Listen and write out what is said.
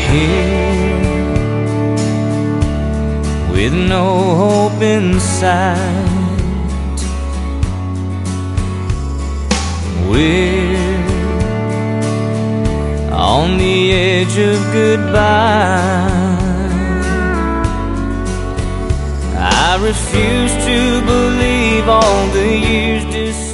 here with no hope in sight. We're on the edge of goodbye. I refuse to believe all the years